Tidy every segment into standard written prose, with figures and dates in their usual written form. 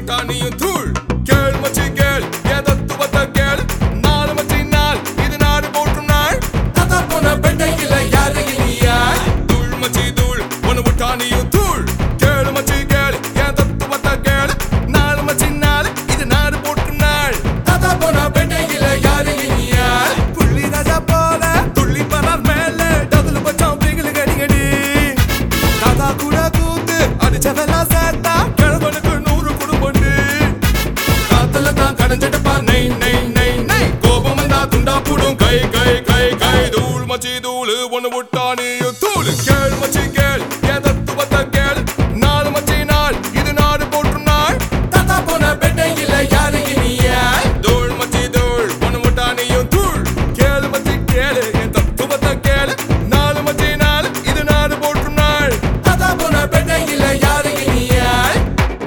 விட்டா நீயும் தூள். கேள் மச்சி கேள் என் தத்துவத்தை கேள். நாலு மச்சி நாள் இது நாடு போற்றும் நாள். தாத்தா போன பெட்டையில யாரு இனியாய். தூள் மச்சி தூள் ஒன்னு விட்டா நீயும் தூள். கேள் மச்சி கேள் என் தத்துவத்தை கேள். நாலு மச்சி நாள் இது நாடு போற்றும் நாள். தாத்தா போன பெட்டையில யாரு இனியாய். புள்ளி ராஜா போல துள்ளி பரார் மேல டபுள் பச்சம் பிகிலு கடிகடி. தாத்தா கூட கூத்து அடிச்சதெல்லாம் சேர்த்தா கிழவனுக்கு 100 குடும்பண்டு. காத்துல தான் கடைஞ்சிட்டப்பா நை நை நை நை. கோபம் வந்தா துண்டா போடும் கை கை கை கை. தூள் மச்சி தூள் ஒன்னு விட்டா நீயும் தூள். கேள் மச்சி கேள் என் தத்துவத்தை கேள். நாலு மச்சி நாள் இது நாடு போற்றும் நாள். தாத்தா போன பெட்டையில யாரு இனியாய். தூள் மச்சி தூள் ஒன்னு விட்டா நீயும் தூள். கேள் மச்சி கேளு என் தத்துவத்தை கேளு. நாலு மச்சி நாள் இது நாடு போற்றும் நாள். தாத்தா போன பெட்டையில யாரு இனியாய்.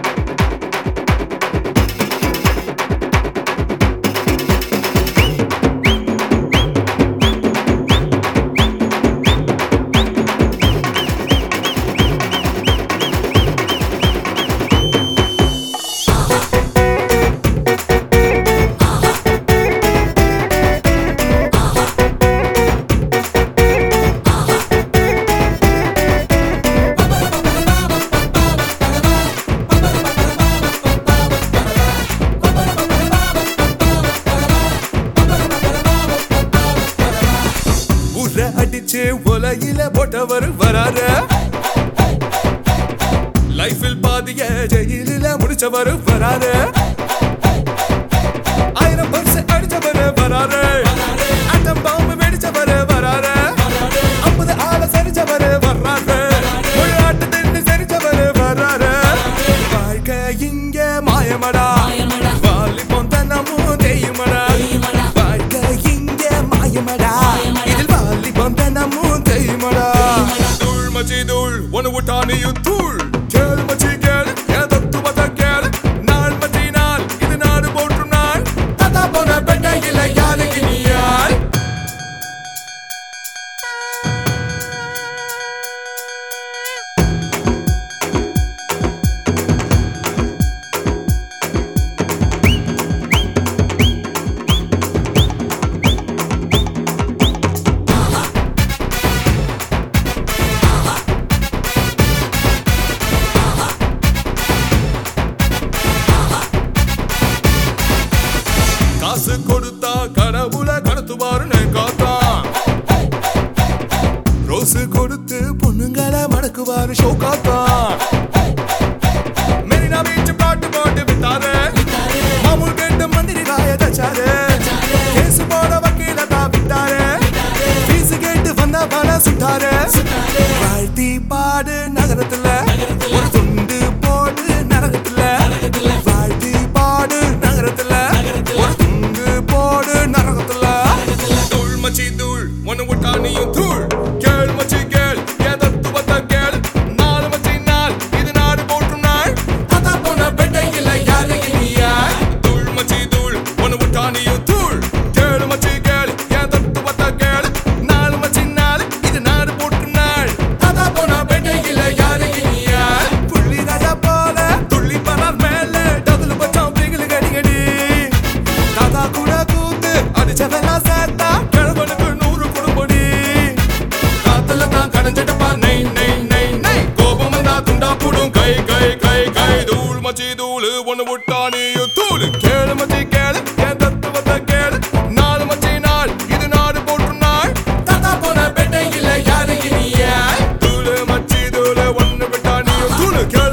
அடிச்சு ஒலையில போட்டவர் வராரு. லைஃபில் பாதிய ஜெயிலில முடிச்சவர் வராரு. 1000 வருஷம் அடிச்சவர் வராரு. அட்டம் பாம்பு வெடிச்சவர் வராரு. 50 ஆள சரிச்சவர் வர்றாரு. ஒரு ஆட்டு தின்னு சரிச்சவர் வர்றாரு. வாழ்க்கை இங்க மாயமடா. வாலி பொந்தனமும் தெய்யுமடா. வாழ்க்கை இங்க மாயமடா. இதில் வாலி பொந்தனமும் தெய்யுமடா. தூள் மச்சி தூள் ஒன்னு விட்டா நீயும் தூள். கேள் மச்சி கேள் என் தத்துவத்தை கேள். நாள் மச்சி நாள் இது நாடு போற்றும் நாள். தாத்தா போன பெட்டையில யாரு இனியாய். காசு கொடுத்தா கடவுளை கடத்துவாருன்னு காத்தான். ரோசு கொடுத்து பொண்ணுங்களை மடக்குவாரு ஷோ காத்தான். மெரினா பீச் பாட்டு போட்டு விட்டாரு. மாமூல் கேட்டு மந்திரி ராய தச்சாரு. கேசு போட வக்கீல தான் விட்டாரு. பீசு கேட்டு வந்த பல சுட்டாரு. வாழ்த்தி பாடு நகரத்துல ஒரு துண்டு போடு நரகத்துல. வாழ்த்தி பாடு நகரத்துல ஒரு துண்டு போடு நரகத்துல. தூள் மச்சி தூள் ஒன்னு விட்டா நீயும் தூள். கேள் மச்சி கேள் என் தத்துவத்தை கேள். நாலு மச்சி நாள் இது நாடு போற்றும் நாள். தாத்தா போன பெட்டையில யாரு இனியாய். தூள் மச்சி தூள் ஒன்னு விட்டா நீயும் தூள். கேள் மச்சி கேள் என் தத்துவத்தை கேள். நாலு மச்சி நாள் இது நாடு போற்றும் நாள். தாத்தா போன பெட்டையில யாரு இனியாய். புள்ளி ராஜா போல துள்ளி பரார் மேல டபுள் பச்சம் பிகிலு கடிகடி. தாத்தா கூட கூத்து அடிச்சதெல்லாம் சேர்த்தா கிழவனுக்கு 100 குடும்படி. காத்துல தான் கடைஞ்சிட்டப்பா நை நை நை நை. கோபம் வந்தா துண்டா போடும் கை கை கை கை. தூள் மச்சி தூள் ஒன்னு விட்டா நீயும் தூள். கேளு மச்சி கேளு என் தத்துவத்தை கேளு. நாலு மச்சி நாள் இது நாடு போற்றும் நாள். தாத்தா போன பெட்டையில யாரு இனியாய். தூள் மச்சி தூள் ஒன்னு விட்டா நீயும் தூள்.